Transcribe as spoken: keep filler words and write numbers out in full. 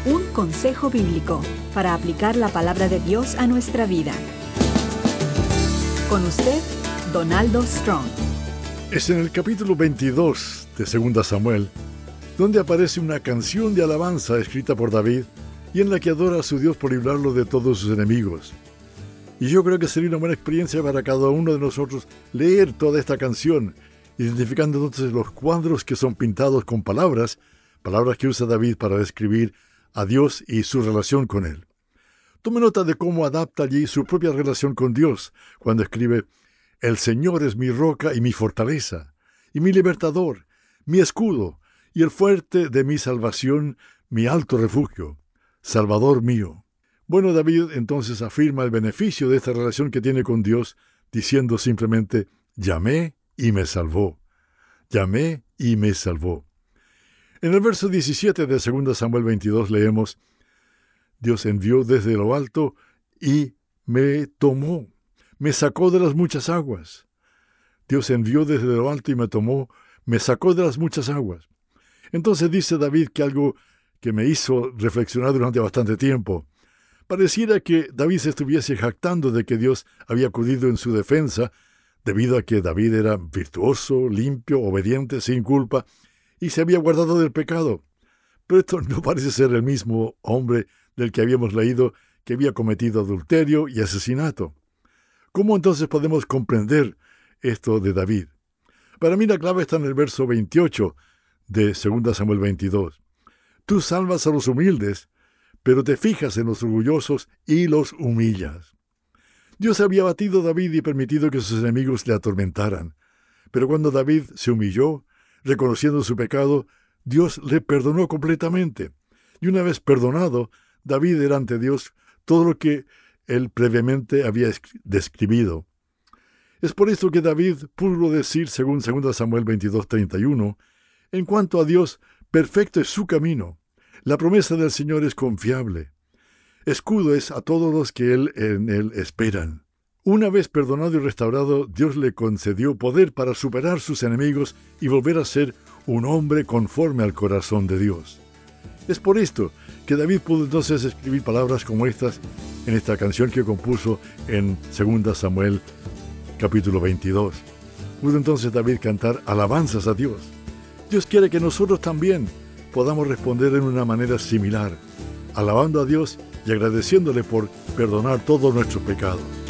Un consejo bíblico para aplicar la palabra de Dios a nuestra vida. Con usted, Donaldo Strong. Es en el capítulo veintidós de Segunda Samuel, donde aparece una canción de alabanza escrita por David y en la que adora a su Dios por librarlo de todos sus enemigos. Y yo creo que sería una buena experiencia para cada uno de nosotros leer toda esta canción, identificando entonces los cuadros que son pintados con palabras, palabras que usa David para describir a Dios y su relación con Él. Tome nota de cómo adapta allí su propia relación con Dios, cuando escribe: «El Señor es mi roca y mi fortaleza, y mi libertador, mi escudo, y el fuerte de mi salvación, mi alto refugio, Salvador mío». Bueno, David entonces afirma el beneficio de esta relación que tiene con Dios, diciendo simplemente: «Llamé y me salvó. Llamé y me salvó». En el verso diecisiete de Segunda Samuel veintidós leemos: «Dios envió desde lo alto y me tomó, me sacó de las muchas aguas». Dios envió desde lo alto y me tomó, me sacó de las muchas aguas. Entonces dice David que algo que me hizo reflexionar durante bastante tiempo. Pareciera que David se estuviese jactando de que Dios había acudido en su defensa, debido a que David era virtuoso, limpio, obediente, sin culpa, y se había guardado del pecado. Pero esto no parece ser el mismo hombre del que habíamos leído que había cometido adulterio y asesinato. ¿Cómo entonces podemos comprender esto de David? Para mí la clave está en el verso veintiocho de Segunda Samuel veintidós. «Tú salvas a los humildes, pero te fijas en los orgullosos y los humillas». Dios había batido a David y permitido que sus enemigos le atormentaran. Pero cuando David se humilló, reconociendo su pecado, Dios le perdonó completamente. Y una vez perdonado, David era ante Dios todo lo que él previamente había describido. Es por esto que David pudo decir, según Segunda Samuel veintidós treinta y uno, «En cuanto a Dios, perfecto es su camino. La promesa del Señor es confiable. Escudo es a todos los que él, en él esperan». Una vez perdonado y restaurado, Dios le concedió poder para superar sus enemigos y volver a ser un hombre conforme al corazón de Dios. Es por esto que David pudo entonces escribir palabras como estas en esta canción que compuso en Segunda Samuel capítulo veintidós. Pudo entonces David cantar alabanzas a Dios. Dios quiere que nosotros también podamos responder en una manera similar, alabando a Dios y agradeciéndole por perdonar todos nuestros pecados.